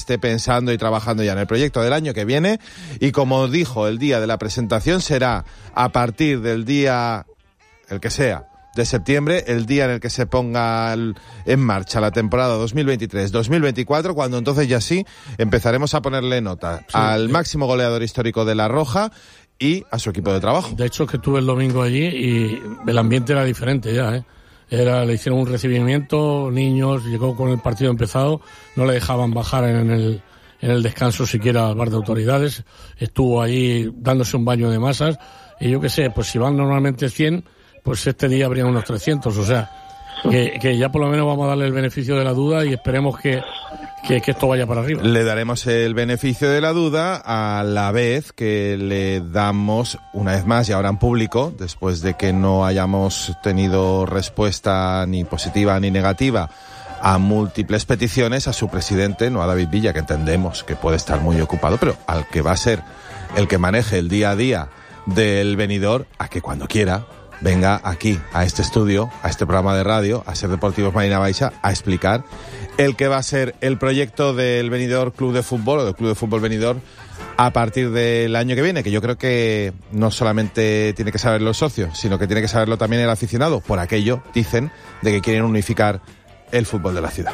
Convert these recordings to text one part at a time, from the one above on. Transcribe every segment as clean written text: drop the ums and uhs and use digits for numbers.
esté pensando y trabajando ya en el proyecto del año que viene, y como dijo el día de la presentación, será a partir del día, el que sea, de septiembre, el día en el que se ponga en marcha la temporada 2023-2024, cuando entonces ya sí empezaremos a ponerle nota al máximo goleador histórico de La Roja y a su equipo de trabajo. De hecho, es que estuve el domingo allí y el ambiente era diferente ya, ¿eh? Le hicieron un recibimiento, niños, llegó con el partido empezado, no le dejaban bajar en el descanso siquiera al bar de autoridades, estuvo ahí dándose un baño de masas, y yo qué sé, pues si van normalmente 100, pues este día habrían unos 300, o sea, que ya por lo menos vamos a darle el beneficio de la duda y esperemos que esto vaya para arriba. Le daremos el beneficio de la duda a la vez que le damos, una vez más y ahora en público, después de que no hayamos tenido respuesta ni positiva ni negativa a múltiples peticiones, a su presidente, no a David Villa, que entendemos que puede estar muy ocupado, pero al que va a ser el que maneje el día a día del Benidorm, a que cuando quiera venga aquí, a este estudio, a este programa de radio, a Ser Deportivos Marina Baixa, a explicar el que va a ser el proyecto del Benidorm Club de Fútbol, o del Club de Fútbol Benidorm, a partir del año que viene, que yo creo que no solamente tiene que saberlo el socio, sino que tiene que saberlo también el aficionado, por aquello, dicen, de que quieren unificar el fútbol de la ciudad.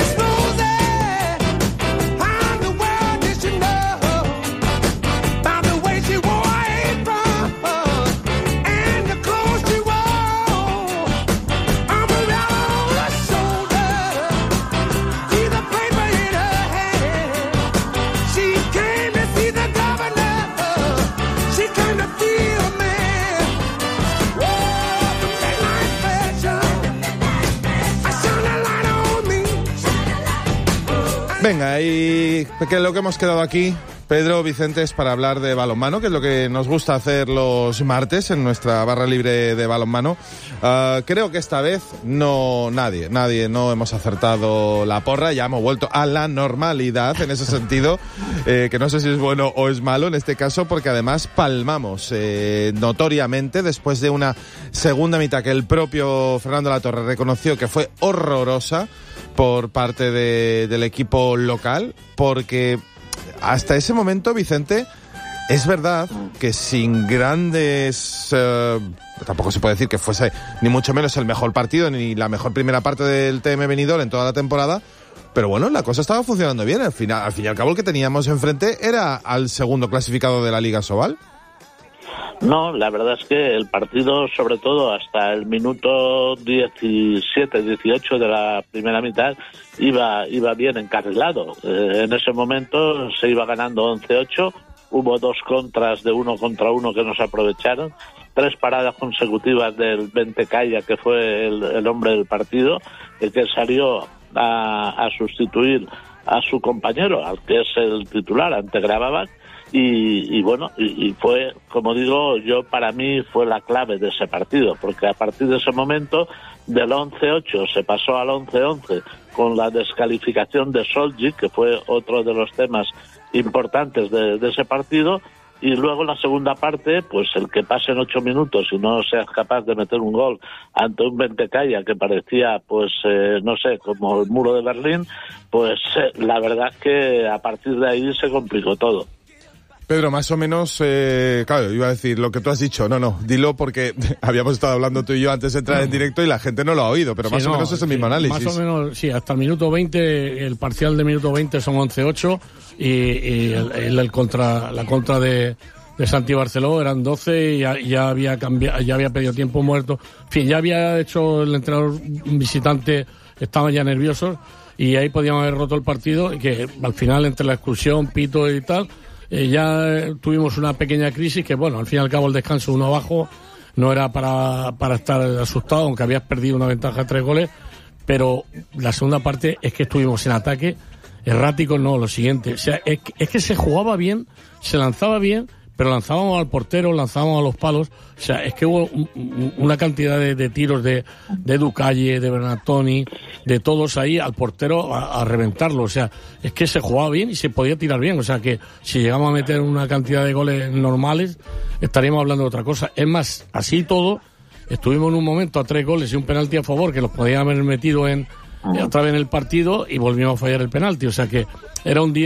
Venga, y que lo que hemos quedado aquí, Pedro, Vicente, es para hablar de balonmano, que es lo que nos gusta hacer los martes en nuestra barra libre de balonmano. Creo que esta vez nadie no hemos acertado la porra, ya hemos vuelto a la normalidad en ese sentido, que no sé si es bueno o es malo en este caso, porque además palmamos notoriamente después de una segunda mitad que el propio Fernando Latorre reconoció que fue horrorosa por parte del equipo local, porque hasta ese momento, Vicente, es verdad que sin grandes... tampoco se puede decir que fuese ni mucho menos el mejor partido ni la mejor primera parte del TM Benidorm en toda la temporada, pero bueno, la cosa estaba funcionando bien. Al fin y al cabo el que teníamos enfrente era al segundo clasificado de la Liga Sobal. No, la verdad es que el partido, sobre todo hasta el minuto 17-18 de la primera mitad, iba bien encarrilado. En ese momento se iba ganando 11-8, hubo 2 contras de 1 contra 1 que nos aprovecharon, 3 paradas consecutivas del Bentecaya, que fue el hombre del partido, el que salió a sustituir a su compañero, al que es el titular, ante Gravabac. Y bueno, y fue, como digo, para mí fue la clave de ese partido, porque a partir de ese momento, del 11-8 se pasó al 11-11 con la descalificación de Soljic, que fue otro de los temas importantes de ese partido, y luego en la segunda parte, pues el que pasen 8 minutos y no seas capaz de meter un gol ante un Bentecaya que parecía, pues, no sé, como el muro de Berlín, pues la verdad es que a partir de ahí se complicó todo. Pedro, más o menos, claro, iba a decir lo que tú has dicho, no, dilo porque habíamos estado hablando tú y yo antes de entrar en directo y la gente no lo ha oído, pero sí, más o menos es el mismo análisis. Más o menos, sí, hasta el minuto 20, el parcial de minuto 20 son 11-8 y la contra de Santi Barceló eran 12 y ya había cambiado, ya había pedido tiempo muerto. En fin, ya había hecho el entrenador visitante, estaban ya nerviosos y ahí podíamos haber roto el partido y que al final entre la expulsión, pito y tal, ya tuvimos una pequeña crisis que, bueno, al fin y al cabo el descanso 1 abajo no era para estar asustado, aunque habías perdido una ventaja de 3 goles, pero la segunda parte es que estuvimos en ataque errático, no, lo siguiente, o sea, es que se jugaba bien, se lanzaba bien, pero lanzábamos al portero, lanzábamos a los palos, o sea, es que hubo una cantidad de tiros de Ducalle, de Bernatoni, de todos ahí al portero a reventarlo, o sea, es que se jugaba bien y se podía tirar bien, o sea que si llegamos a meter una cantidad de goles normales, estaríamos hablando de otra cosa. Es más, así todo, estuvimos en un momento a 3 goles y un penalti a favor que los podían haber metido otra vez en el partido y volvimos a fallar el penalti, o sea que era un día